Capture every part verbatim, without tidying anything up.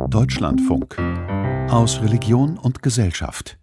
Deutschlandfunk aus Religion und Gesellschaft.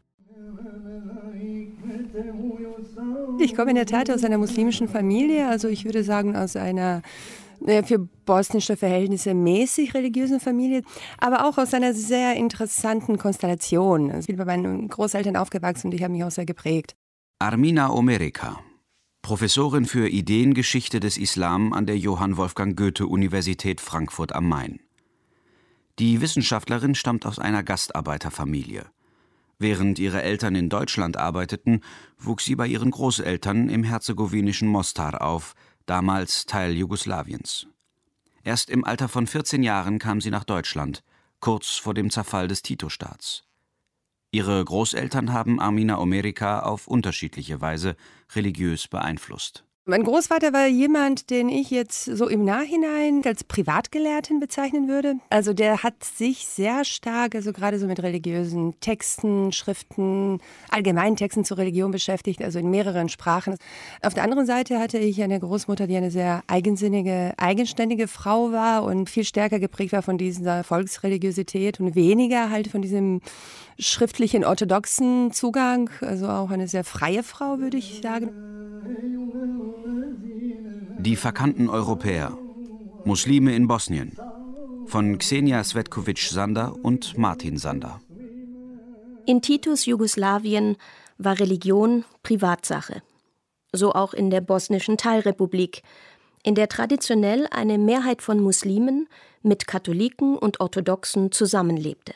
Ich komme in der Tat aus einer muslimischen Familie, also ich würde sagen aus einer für bosnische Verhältnisse mäßig religiösen Familie, aber auch aus einer sehr interessanten Konstellation. Ich bin bei meinen Großeltern aufgewachsen und ich habe mich auch sehr geprägt. Armina Omerika, Professorin für Ideengeschichte des Islam an der Johann Wolfgang Goethe-Universität Frankfurt am Main. Die Wissenschaftlerin stammt aus einer Gastarbeiterfamilie. Während ihre Eltern in Deutschland arbeiteten, wuchs sie bei ihren Großeltern im herzegowinischen Mostar auf, damals Teil Jugoslawiens. Erst im Alter von vierzehn Jahren kam sie nach Deutschland, kurz vor dem Zerfall des Tito-Staats. Ihre Großeltern haben Armina Omerika auf unterschiedliche Weise religiös beeinflusst. Mein Großvater war jemand, den ich jetzt so im Nachhinein als Privatgelehrten bezeichnen würde. Also der hat sich sehr stark, also gerade so mit religiösen Texten, Schriften, allgemeinen Texten zur Religion beschäftigt, also in mehreren Sprachen. Auf der anderen Seite hatte ich eine Großmutter, die eine sehr eigensinnige, eigenständige Frau war und viel stärker geprägt war von dieser Volksreligiosität und weniger halt von diesem schriftlichen, orthodoxen Zugang. Also auch eine sehr freie Frau, würde ich sagen. Die verkannten Europäer, Muslime in Bosnien, von Xenia Svetkovic-Sander und Martin Sander. In Titos Jugoslawien war Religion Privatsache. So auch in der bosnischen Teilrepublik, in der traditionell eine Mehrheit von Muslimen mit Katholiken und Orthodoxen zusammenlebte.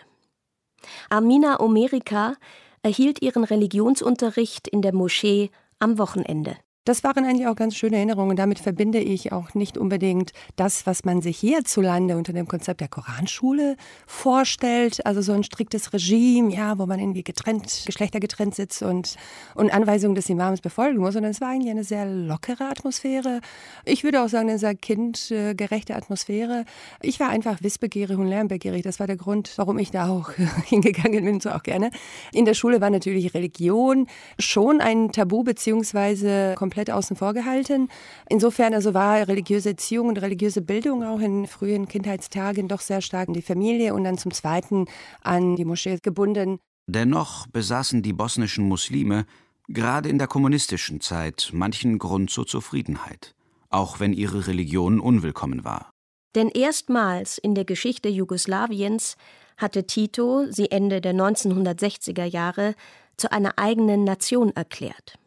Armina Omerika erhielt ihren Religionsunterricht in der Moschee am Wochenende. Das waren eigentlich auch ganz schöne Erinnerungen. Damit verbinde ich auch nicht unbedingt das, was man sich hierzulande unter dem Konzept der Koranschule vorstellt. Also so ein striktes Regime, ja, wo man irgendwie getrennt, geschlechtergetrennt sitzt und, und Anweisungen des Imams befolgen muss. Sondern es war eigentlich eine sehr lockere Atmosphäre. Ich würde auch sagen, eine sehr kindgerechte Atmosphäre. Ich war einfach wissbegierig und lernbegierig. Das war der Grund, warum ich da auch hingegangen bin, so auch gerne. In der Schule war natürlich Religion schon ein Tabu beziehungsweise komplett komplett außen vor gehalten. Insofern also war religiöse Erziehung und religiöse Bildung auch in frühen Kindheitstagen doch sehr stark an die Familie und dann zum Zweiten an die Moschee gebunden. Dennoch besaßen die bosnischen Muslime gerade in der kommunistischen Zeit manchen Grund zur Zufriedenheit, auch wenn ihre Religion unwillkommen war. Denn erstmals in der Geschichte Jugoslawiens hatte Tito sie Ende der neunzehnhundertsechziger Jahre zu einer eigenen Nation erklärt.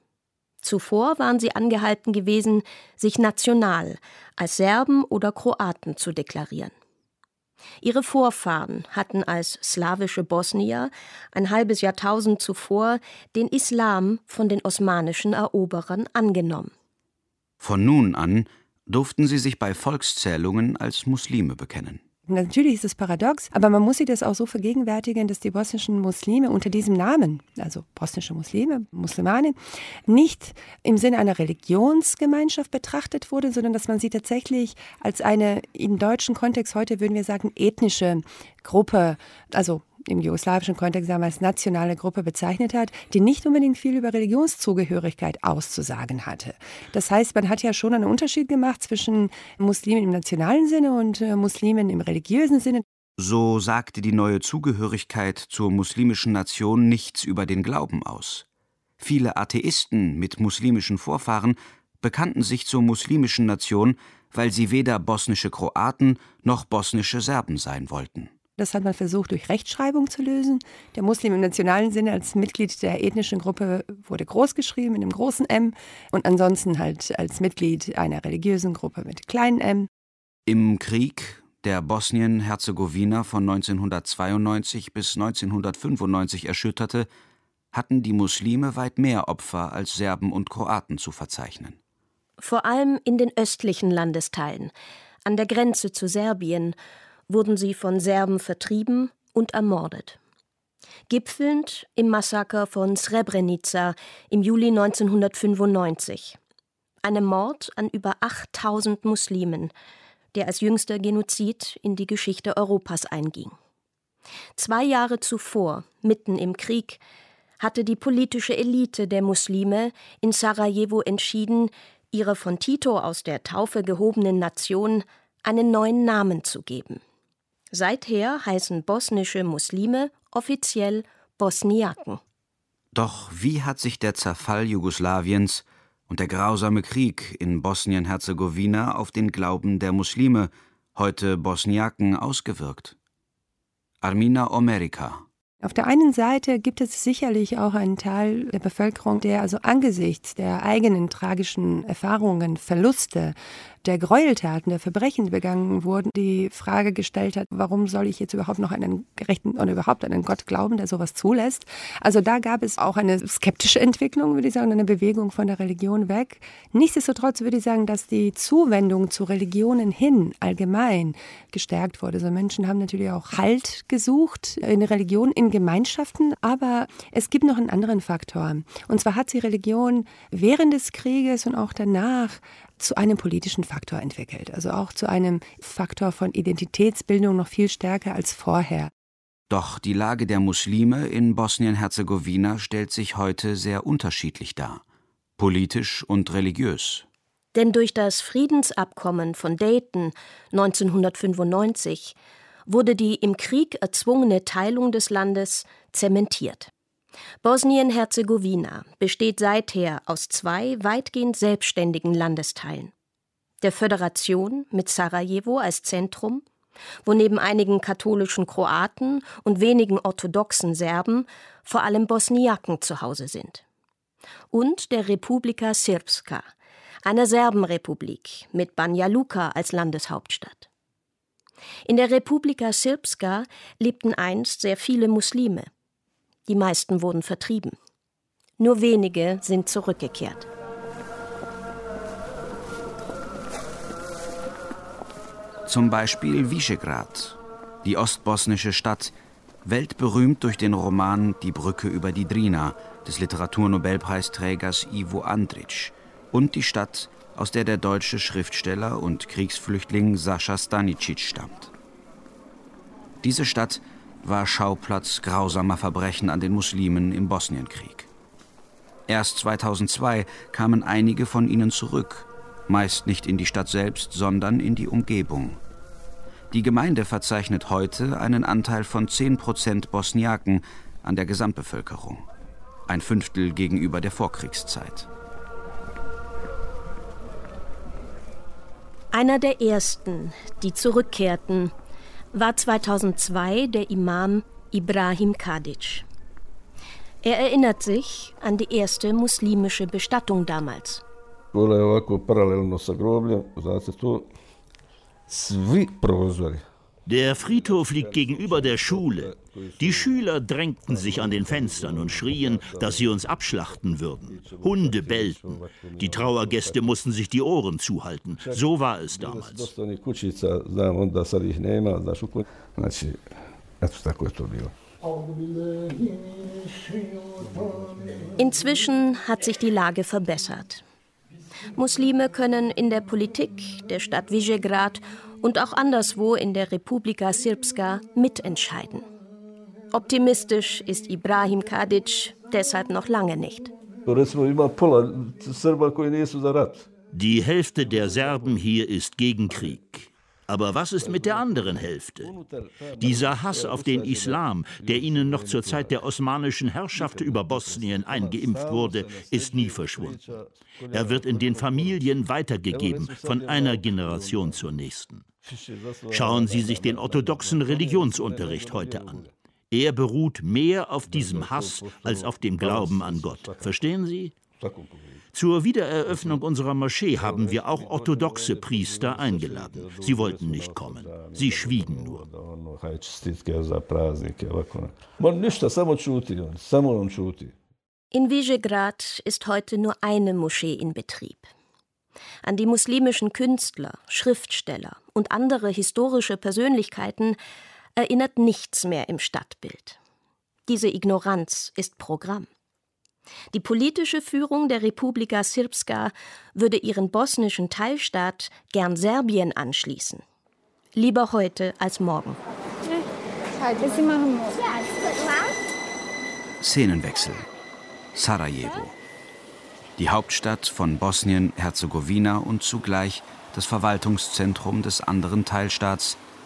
Zuvor waren sie angehalten gewesen, sich national als Serben oder Kroaten zu deklarieren. Ihre Vorfahren hatten als slawische Bosnier ein halbes Jahrtausend zuvor den Islam von den osmanischen Eroberern angenommen. Von nun an durften sie sich bei Volkszählungen als Muslime bekennen. Natürlich ist es paradox, aber man muss sich das auch so vergegenwärtigen, dass die bosnischen Muslime unter diesem Namen, also bosnische Muslime, Muslimane, nicht im Sinne einer Religionsgemeinschaft betrachtet wurden, sondern dass man sie tatsächlich als eine, im deutschen Kontext heute würden wir sagen, ethnische Gruppe, also im jugoslawischen Kontext damals nationale Gruppe bezeichnet hat, die nicht unbedingt viel über Religionszugehörigkeit auszusagen hatte. Das heißt, man hat ja schon einen Unterschied gemacht zwischen Muslimen im nationalen Sinne und äh, Muslimen im religiösen Sinne. So sagte die neue Zugehörigkeit zur muslimischen Nation nichts über den Glauben aus. Viele Atheisten mit muslimischen Vorfahren bekannten sich zur muslimischen Nation, weil sie weder bosnische Kroaten noch bosnische Serben sein wollten. Das hat man versucht, durch Rechtschreibung zu lösen. Der Muslim im nationalen Sinne als Mitglied der ethnischen Gruppe wurde großgeschrieben mit einem großen M und ansonsten halt als Mitglied einer religiösen Gruppe mit kleinen M. Im Krieg, der Bosnien-Herzegowina von neunzehnhundertzweiundneunzig bis neunzehnhundertfünfundneunzig erschütterte, hatten die Muslime weit mehr Opfer als Serben und Kroaten zu verzeichnen. Vor allem in den östlichen Landesteilen, an der Grenze zu Serbien, wurden sie von Serben vertrieben und ermordet. Gipfelnd im Massaker von Srebrenica im Juli neunzehnhundertfünfundneunzig. Einem Mord an über achttausend Muslimen, der als jüngster Genozid in die Geschichte Europas einging. Zwei Jahre zuvor, mitten im Krieg, hatte die politische Elite der Muslime in Sarajevo entschieden, ihrer von Tito aus der Taufe gehobenen Nation einen neuen Namen zu geben. Seither heißen bosnische Muslime offiziell Bosniaken. Doch wie hat sich der Zerfall Jugoslawiens und der grausame Krieg in Bosnien-Herzegowina auf den Glauben der Muslime, heute Bosniaken, ausgewirkt? Armina Omerica. Auf der einen Seite gibt es sicherlich auch einen Teil der Bevölkerung, der also angesichts der eigenen tragischen Erfahrungen, Verluste, der Gräueltaten, der Verbrechen, die begangen wurden, die Frage gestellt hat, warum soll ich jetzt überhaupt noch einen gerechten oder überhaupt einen Gott glauben, der sowas zulässt. Also da gab es auch eine skeptische Entwicklung, würde ich sagen, eine Bewegung von der Religion weg. Nichtsdestotrotz würde ich sagen, dass die Zuwendung zu Religionen hin allgemein gestärkt wurde. Also Menschen haben natürlich auch Halt gesucht in Religion, in Gemeinschaften, aber es gibt noch einen anderen Faktor. Und zwar hat sich Religion während des Krieges und auch danach zu einem politischen Faktor entwickelt. Also auch zu einem Faktor von Identitätsbildung noch viel stärker als vorher. Doch die Lage der Muslime in Bosnien-Herzegowina stellt sich heute sehr unterschiedlich dar, politisch und religiös. Denn durch das Friedensabkommen von Dayton neunzehnhundertfünfundneunzig wurde die im Krieg erzwungene Teilung des Landes zementiert. Bosnien-Herzegowina besteht seither aus zwei weitgehend selbstständigen Landesteilen. Der Föderation mit Sarajevo als Zentrum, wo neben einigen katholischen Kroaten und wenigen orthodoxen Serben vor allem Bosniaken zu Hause sind. Und der Republika Srpska, einer Serbenrepublik mit Banja Luka als Landeshauptstadt. In der Republika Srpska lebten einst sehr viele Muslime. Die meisten wurden vertrieben. Nur wenige sind zurückgekehrt. Zum Beispiel Visegrad, die ostbosnische Stadt, weltberühmt durch den Roman Die Brücke über die Drina des Literaturnobelpreisträgers Ivo Andrić, und die Stadt, aus der der deutsche Schriftsteller und Kriegsflüchtling Sascha Stanicic stammt. Diese Stadt war Schauplatz grausamer Verbrechen an den Muslimen im Bosnienkrieg. Erst zweitausendzwei kamen einige von ihnen zurück, meist nicht in die Stadt selbst, sondern in die Umgebung. Die Gemeinde verzeichnet heute einen Anteil von zehn Prozent Bosniaken an der Gesamtbevölkerung, ein Fünftel gegenüber der Vorkriegszeit. Einer der ersten, die zurückkehrten, war zweitausendzwei der Imam Ibrahim Kadić. Er erinnert sich an die erste muslimische Bestattung damals. Der Friedhof liegt gegenüber der Schule. Die Schüler drängten sich an den Fenstern und schrien, dass sie uns abschlachten würden. Hunde bellten. Die Trauergäste mussten sich die Ohren zuhalten. So war es damals. Inzwischen hat sich die Lage verbessert. Muslime können in der Politik der Stadt Visegrad und auch anderswo in der Republika Srpska mitentscheiden. Optimistisch ist Ibrahim Kadić deshalb noch lange nicht. Die Hälfte der Serben hier ist gegen Krieg. Aber was ist mit der anderen Hälfte? Dieser Hass auf den Islam, der ihnen noch zur Zeit der osmanischen Herrschaft über Bosnien eingeimpft wurde, ist nie verschwunden. Er wird in den Familien weitergegeben, von einer Generation zur nächsten. Schauen Sie sich den orthodoxen Religionsunterricht heute an. Er beruht mehr auf diesem Hass als auf dem Glauben an Gott. Verstehen Sie? Zur Wiedereröffnung unserer Moschee haben wir auch orthodoxe Priester eingeladen. Sie wollten nicht kommen. Sie schwiegen nur. In Visegrad ist heute nur eine Moschee in Betrieb. An die muslimischen Künstler, Schriftsteller und andere historische Persönlichkeiten erinnert nichts mehr im Stadtbild. Diese Ignoranz ist Programm. Die politische Führung der Republika Srpska würde ihren bosnischen Teilstaat gern Serbien anschließen. Lieber heute als morgen. Szenenwechsel. Sarajevo. Die Hauptstadt von Bosnien-Herzegowina und zugleich das Verwaltungszentrum des anderen Teilstaats,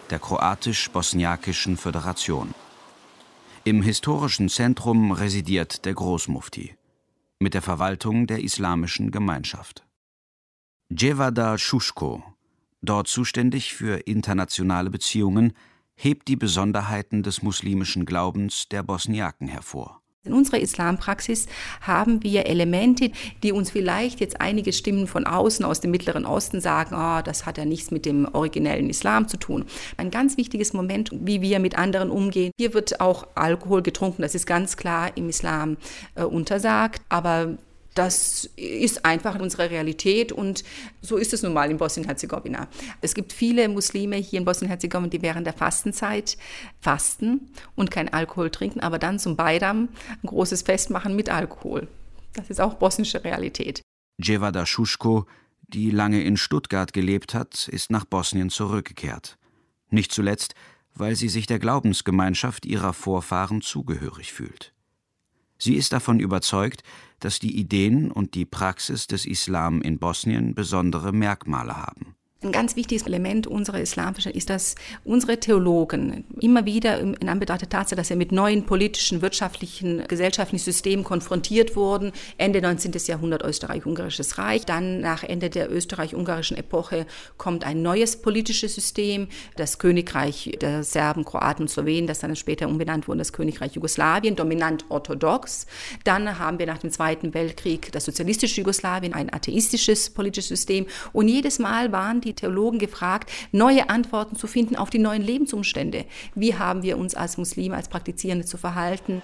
der Kroatisch-Bosniakischen Föderation. Im historischen Zentrum residiert der Großmufti mit der Verwaltung der islamischen Gemeinschaft. Djevada Šuško, dort zuständig für internationale Beziehungen, hebt die Besonderheiten des muslimischen Glaubens der Bosniaken hervor. In unserer Islampraxis haben wir Elemente, die uns vielleicht jetzt einige Stimmen von außen, aus dem Mittleren Osten sagen, oh, das hat ja nichts mit dem originellen Islam zu tun. Ein ganz wichtiges Moment, wie wir mit anderen umgehen. Hier wird auch Alkohol getrunken, das ist ganz klar im Islam äh, untersagt, aber das ist einfach unsere Realität und so ist es nun mal in Bosnien-Herzegowina. Es gibt viele Muslime hier in Bosnien-Herzegowina, die während der Fastenzeit fasten und kein Alkohol trinken, aber dann zum Bajram ein großes Fest machen mit Alkohol. Das ist auch bosnische Realität. Djevada Šuško, die lange in Stuttgart gelebt hat, ist nach Bosnien zurückgekehrt. Nicht zuletzt, weil sie sich der Glaubensgemeinschaft ihrer Vorfahren zugehörig fühlt. Sie ist davon überzeugt, dass die Ideen und die Praxis des Islam in Bosnien besondere Merkmale haben. Ein ganz wichtiges Element unserer Islamverständnis ist, dass unsere Theologen immer wieder in Anbetracht der Tatsache, dass sie mit neuen politischen, wirtschaftlichen, gesellschaftlichen Systemen konfrontiert wurden, Ende neunzehnten. Jahrhundert Österreich-Ungarisches Reich, dann nach Ende der österreich-ungarischen Epoche kommt ein neues politisches System, das Königreich der Serben, Kroaten und Slowenen, das dann später umbenannt wurde, das Königreich Jugoslawien, dominant orthodox. Dann haben wir nach dem Zweiten Weltkrieg das sozialistische Jugoslawien, ein atheistisches politisches System und jedes Mal waren die Theologen gefragt, neue Antworten zu finden auf die neuen Lebensumstände. Wie haben wir uns als Muslime, als Praktizierende zu verhalten?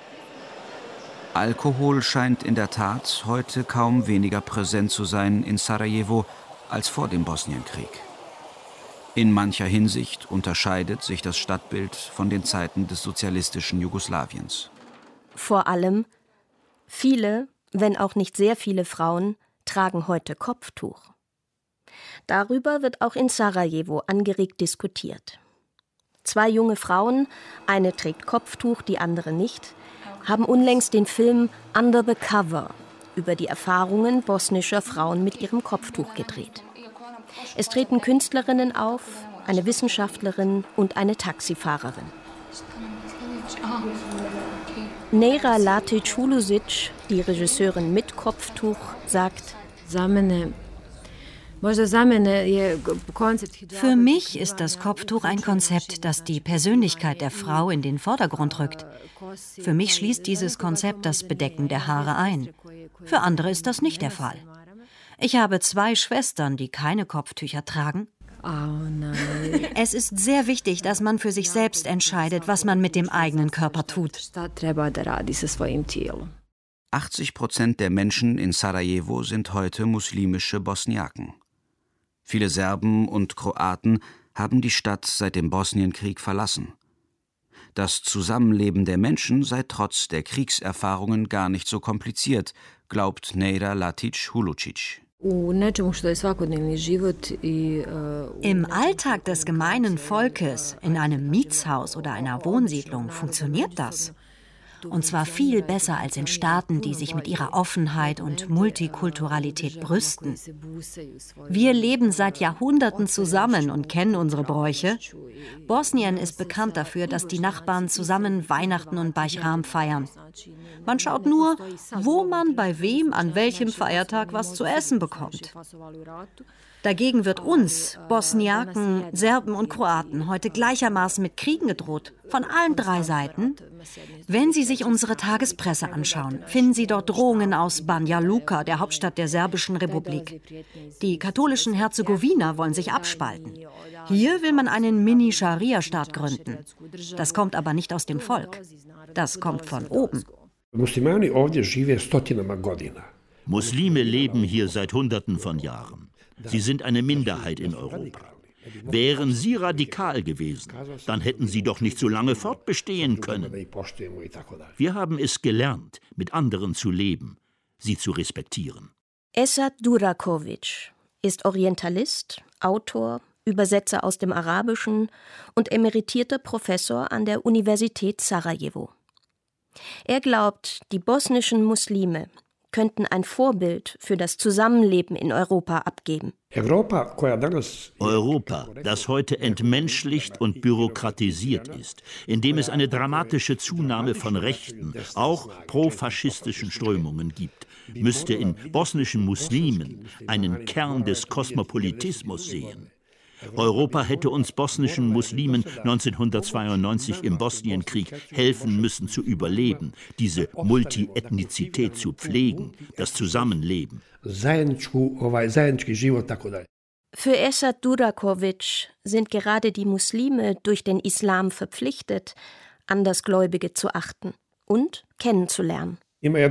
Alkohol scheint in der Tat heute kaum weniger präsent zu sein in Sarajevo als vor dem Bosnienkrieg. In mancher Hinsicht unterscheidet sich das Stadtbild von den Zeiten des sozialistischen Jugoslawiens. Vor allem, viele, wenn auch nicht sehr viele Frauen, tragen heute Kopftuch. Darüber wird auch in Sarajevo angeregt diskutiert. Zwei junge Frauen, eine trägt Kopftuch, die andere nicht, haben unlängst den Film Under the Cover über die Erfahrungen bosnischer Frauen mit ihrem Kopftuch gedreht. Es treten Künstlerinnen auf, eine Wissenschaftlerin und eine Taxifahrerin. Neira Latic-Hulusic, die Regisseurin mit Kopftuch, sagt: Für mich ist das Kopftuch ein Konzept, das die Persönlichkeit der Frau in den Vordergrund rückt. Für mich schließt dieses Konzept das Bedecken der Haare ein. Für andere ist das nicht der Fall. Ich habe zwei Schwestern, die keine Kopftücher tragen. Es ist sehr wichtig, dass man für sich selbst entscheidet, was man mit dem eigenen Körper tut. achtzig Prozent der Menschen in Sarajevo sind heute muslimische Bosniaken. Viele Serben und Kroaten haben die Stadt seit dem Bosnienkrieg verlassen. Das Zusammenleben der Menschen sei trotz der Kriegserfahrungen gar nicht so kompliziert, glaubt Neira Latic-Hulusic. Im Alltag des gemeinen Volkes, in einem Mietshaus oder einer Wohnsiedlung, funktioniert das. Und zwar viel besser als in Staaten, die sich mit ihrer Offenheit und Multikulturalität brüsten. Wir leben seit Jahrhunderten zusammen und kennen unsere Bräuche. Bosnien ist bekannt dafür, dass die Nachbarn zusammen Weihnachten und Bajram feiern. Man schaut nur, wo man bei wem an welchem Feiertag was zu essen bekommt. Dagegen wird uns, Bosniaken, Serben und Kroaten, heute gleichermaßen mit Kriegen gedroht, von allen drei Seiten. Wenn Sie sich unsere Tagespresse anschauen, finden Sie dort Drohungen aus Banja Luka, der Hauptstadt der Serbischen Republik. Die katholischen Herzegowiner wollen sich abspalten. Hier will man einen Mini-Scharia-Staat gründen. Das kommt aber nicht aus dem Volk. Das kommt von oben. Muslime leben hier seit Hunderten von Jahren. Sie sind eine Minderheit in Europa. Wären sie radikal gewesen, dann hätten sie doch nicht so lange fortbestehen können. Wir haben es gelernt, mit anderen zu leben, sie zu respektieren. Esad Durakovic ist Orientalist, Autor, Übersetzer aus dem Arabischen und emeritierter Professor an der Universität Sarajevo. Er glaubt, die bosnischen Muslime könnten ein Vorbild für das Zusammenleben in Europa abgeben. Europa, das heute entmenschlicht und bürokratisiert ist, indem es eine dramatische Zunahme von rechten, auch profaschistischen Strömungen gibt, müsste in bosnischen Muslimen einen Kern des Kosmopolitismus sehen. Europa hätte uns bosnischen Muslimen neunzehnhundertzweiundneunzig im Bosnienkrieg helfen müssen zu überleben, diese Multiethnizität zu pflegen, das Zusammenleben. Für Esad Duraković sind gerade die Muslime durch den Islam verpflichtet, Andersgläubige zu achten und kennenzulernen.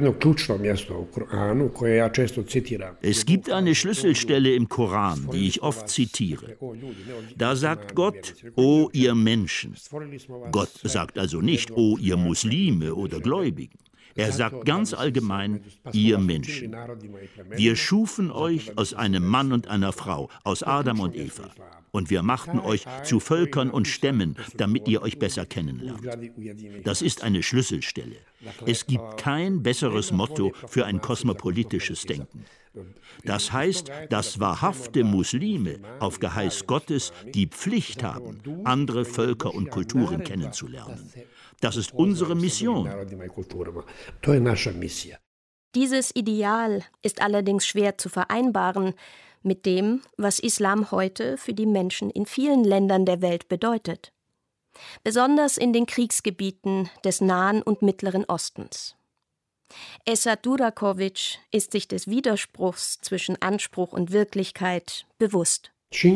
Es gibt eine Schlüsselstelle im Koran, die ich oft zitiere. Da sagt Gott, o ihr Menschen. Gott sagt also nicht, o ihr Muslime oder Gläubigen. Er sagt ganz allgemein, ihr Menschen. Wir schufen euch aus einem Mann und einer Frau, aus Adam und Eva. Und wir machten euch zu Völkern und Stämmen, damit ihr euch besser kennenlernt. Das ist eine Schlüsselstelle. Es gibt kein besseres Motto für ein kosmopolitisches Denken. Das heißt, dass wahrhafte Muslime auf Geheiß Gottes die Pflicht haben, andere Völker und Kulturen kennenzulernen. Das ist unsere Mission. Dieses Ideal ist allerdings schwer zu vereinbaren mit dem, was Islam heute für die Menschen in vielen Ländern der Welt bedeutet. Besonders in den Kriegsgebieten des Nahen und Mittleren Ostens. Esad Duraković ist sich des Widerspruchs zwischen Anspruch und Wirklichkeit bewusst.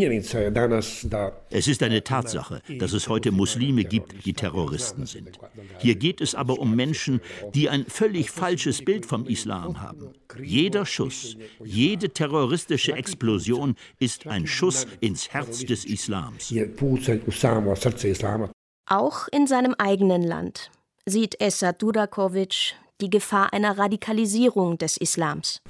Es ist eine Tatsache, dass es heute Muslime gibt, die Terroristen sind. Hier geht es aber um Menschen, die ein völlig falsches Bild vom Islam haben. Jeder Schuss, jede terroristische Explosion ist ein Schuss ins Herz des Islams. Auch in seinem eigenen Land sieht Esad Duraković die Gefahr einer Radikalisierung des Islams.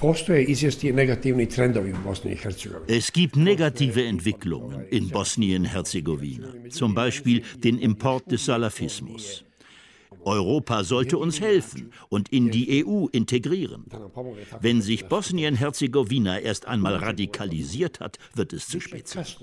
Es gibt negative Entwicklungen in Bosnien-Herzegowina, zum Beispiel den Import des Salafismus. Europa sollte uns helfen und in die E U integrieren. Wenn sich Bosnien-Herzegowina erst einmal radikalisiert hat, wird es zu spät sein.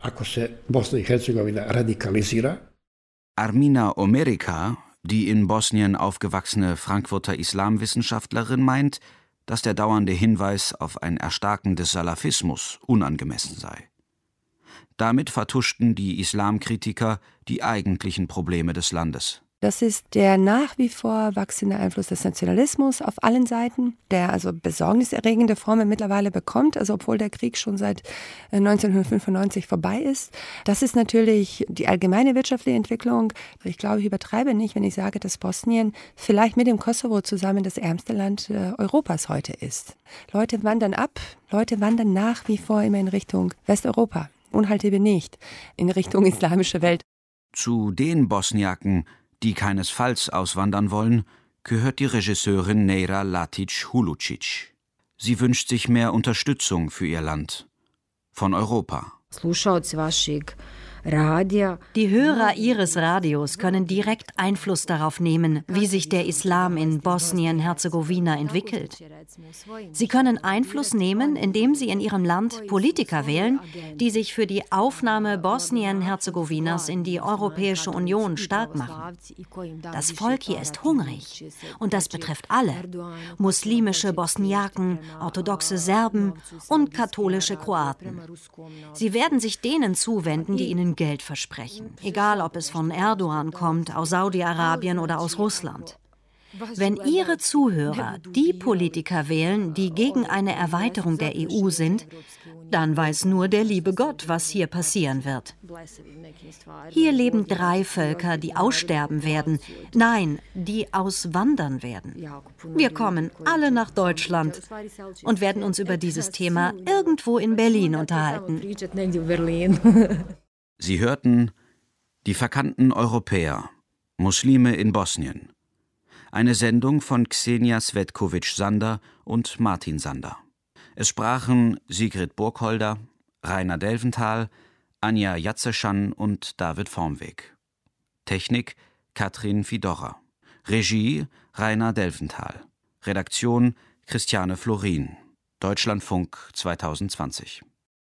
Armina Omerica, die in Bosnien aufgewachsene Frankfurter Islamwissenschaftlerin, meint, dass der dauernde Hinweis auf ein Erstarken des Salafismus unangemessen sei. Damit vertuschten die Islamkritiker die eigentlichen Probleme des Landes. Das ist der nach wie vor wachsende Einfluss des Nationalismus auf allen Seiten, der also besorgniserregende Formen mittlerweile bekommt, also obwohl der Krieg schon seit neunzehnhundertfünfundneunzig vorbei ist. Das ist natürlich die allgemeine wirtschaftliche Entwicklung. Ich glaube, ich übertreibe nicht, wenn ich sage, dass Bosnien vielleicht mit dem Kosovo zusammen das ärmste Land Europas heute ist. Leute wandern ab, Leute wandern nach wie vor immer in Richtung Westeuropa, unhaltbar nicht, in Richtung islamische Welt. Zu den Bosniaken, die keinesfalls auswandern wollen, gehört die Regisseurin Neira Latic-Hulucic. Sie wünscht sich mehr Unterstützung für ihr Land. Von Europa. Die Hörer Ihres Radios können direkt Einfluss darauf nehmen, wie sich der Islam in Bosnien-Herzegowina entwickelt. Sie können Einfluss nehmen, indem Sie in Ihrem Land Politiker wählen, die sich für die Aufnahme Bosnien-Herzegowinas in die Europäische Union stark machen. Das Volk hier ist hungrig und das betrifft alle: muslimische Bosniaken, orthodoxe Serben und katholische Kroaten. Sie werden sich denen zuwenden, die ihnen Geld versprechen, egal ob es von Erdogan kommt, aus Saudi-Arabien oder aus Russland. Wenn Ihre Zuhörer die Politiker wählen, die gegen eine Erweiterung der E U sind, dann weiß nur der liebe Gott, was hier passieren wird. Hier leben drei Völker, die aussterben werden. Nein, die auswandern werden. Wir kommen alle nach Deutschland und werden uns über dieses Thema irgendwo in Berlin unterhalten. Sie hörten Die verkannten Europäer, Muslime in Bosnien. Eine Sendung von Xenia Svetkovic-Sander und Martin Sander. Es sprachen Sigrid Burgholder, Rainer Delventhal, Anja Jatzeschan und David Vormweg. Technik Katrin Fidorra. Regie Rainer Delventhal. Redaktion Christiane Florin, Deutschlandfunk zweitausendzwanzig.